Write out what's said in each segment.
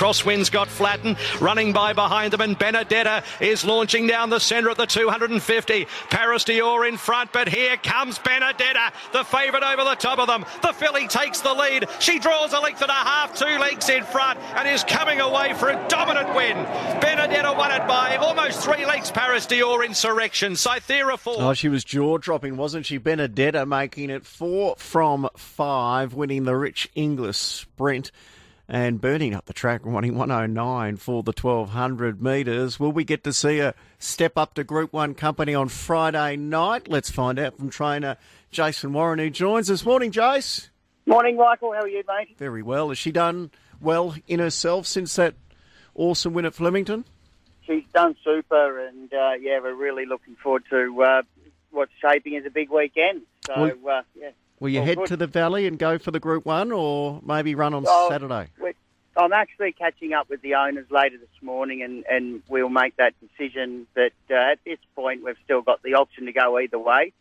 Crosswind's got Flatten running by behind them, and Benedetta is launching down the centre at the 250. Paris Dior in front, but here comes Benedetta, the favourite over the top of them. The filly takes the lead. She draws a length and a half, 2 lengths in front, and is coming away for a dominant win. Benedetta won it by almost 3 lengths. Paris Dior Insurrection. Cythera 4. Oh, she was jaw-dropping, wasn't she? Benedetta making it 4 from 5, winning the Rich Inglis Sprint and burning up the track, running 109 for the 1,200 metres. Will we get to see her step up to Group 1 company on Friday night? Let's find out from trainer Jason Warren, who joins us. Morning, Jace. Morning, Michael. How are you, mate? Very well. Has she done well in herself since that awesome win at Flemington? She's done super, and we're really looking forward to what's shaping as a big weekend. So, Will you head to the Valley and go for the Group 1, or maybe run on Saturday? I'm actually catching up with the owners later this morning, and we'll make that decision. But at this point, we've still got the option to go either way.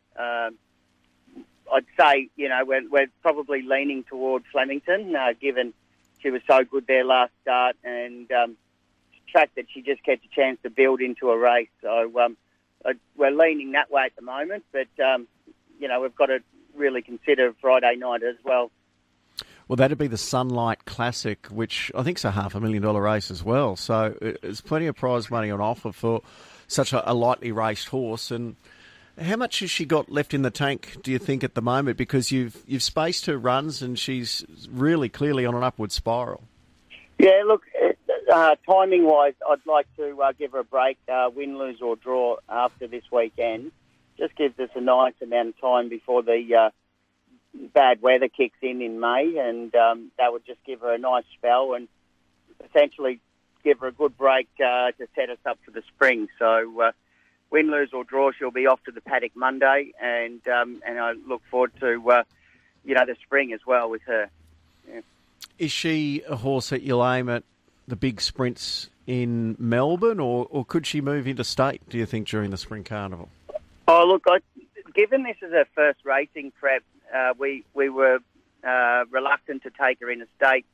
I'd say, we're probably leaning toward Flemington, given she was so good there last start, and the fact that she just gets a chance to build into a race. So we're leaning that way at the moment, but, we've got to really consider Friday night as well. Well, that'd be the Sunlight Classic, which I think is a $500,000 race as well. So there's plenty of prize money on offer for such a lightly raced horse. And how much has she got left in the tank, do you think, at the moment? Because you've spaced her runs, and she's really clearly on an upward spiral. Yeah, look, timing-wise, I'd like to give her a break, win, lose or draw after this weekend. Just gives us a nice amount of time before the bad weather kicks in May, and that would just give her a nice spell and essentially give her a good break to set us up for the spring. So win, lose or draw, she'll be off to the paddock Monday, and I look forward to the spring as well with her. Yeah. Is she a horse that you'll aim at the big sprints in Melbourne, or could she move into state, do you think, during the Spring Carnival? Oh, look, given this is her first racing prep, we were reluctant to take her in a state,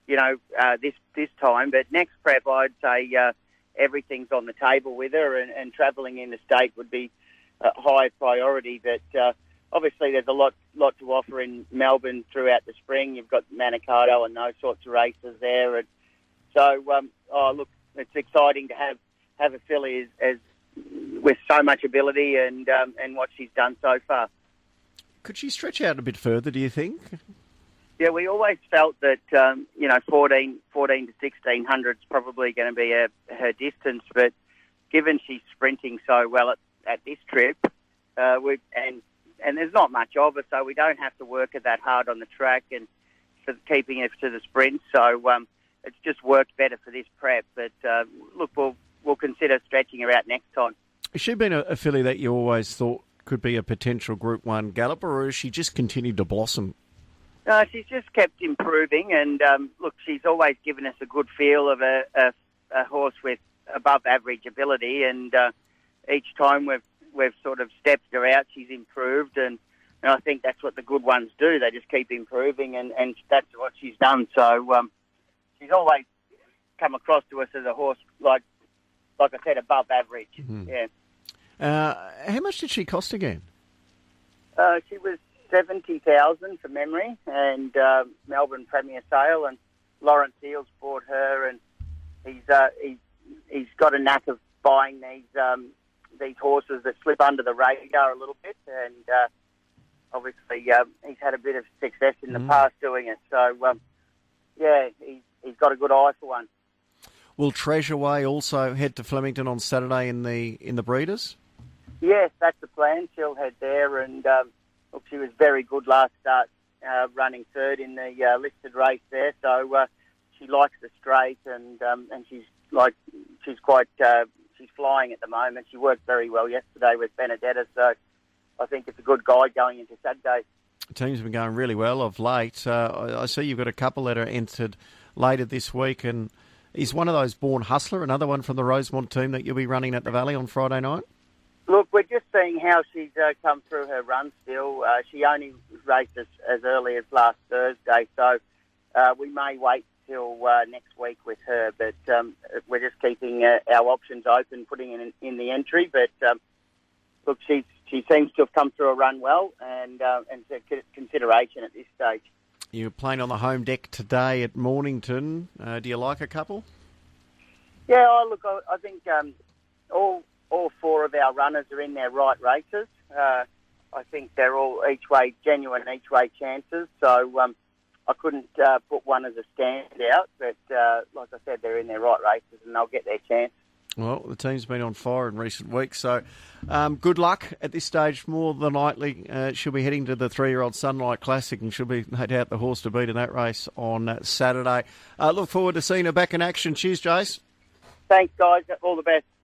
this time. But next prep, I'd say everything's on the table with her, and travelling in the state would be a high priority. But obviously, there's a lot to offer in Melbourne throughout the spring. You've got Manikato and those sorts of races there, and so look, it's exciting to have a filly as with so much ability and what she's done so far. Could she stretch out a bit further, do you think? Yeah, we always felt that 14 to 1600 is probably going to be her distance, but given she's sprinting so well at this trip, and there's not much of her, so we don't have to work it that hard on the track and for keeping it to the sprint. So it's just worked better for this prep. But look, we'll consider stretching her out next time. Has she been a filly that you always thought could be a potential Group 1 galloper, or has she just continued to blossom? She's just kept improving, and look, she's always given us a good feel of a horse with above average ability, and each time we've sort of stepped her out, she's improved, and I think that's what the good ones do. They just keep improving, and that's what she's done. So she's always come across to us as a horse like I said, above average. Mm-hmm. Yeah. How much did she cost again? She was $70,000 from memory, and Melbourne Premier Sale, and Lawrence Eels bought her, and he's got a knack of buying these horses that slip under the radar a little bit, and obviously he's had a bit of success in the past doing it. So he's got a good eye for one. Will Treasure Way also head to Flemington on Saturday in the Breeders? Yes, that's the plan. She'll head there, and look, she was very good last start, running third in the listed race there. So she likes the straight, and she's flying at the moment. She worked very well yesterday with Benedetta, so I think it's a good guide going into Saturday. The team's been going really well of late. I see you've got a couple that are entered later this week, and is one of those Born Hustler, another one from the Rosemont team that you'll be running at the Valley on Friday night? Look, we're just seeing how she's come through her run still. She only raced as early as last Thursday, so we may wait until next week with her. But we're just keeping our options open, putting in the entry. But look, she seems to have come through a run well, and it's a consideration at this stage. You're playing on the home deck today at Mornington. Do you like a couple? Yeah, I think all four of our runners are in their right races. I think they're all genuine each way chances. So I couldn't put one as a standout, but like I said, they're in their right races and they'll get their chance. Well, the team's been on fire in recent weeks, so good luck at this stage. More than likely, she'll be heading to the 3-year-old Sunlight Classic and she'll be, no doubt, the horse to beat in that race on Saturday. Look forward to seeing her back in action. Cheers, Jace. Thanks, guys. All the best.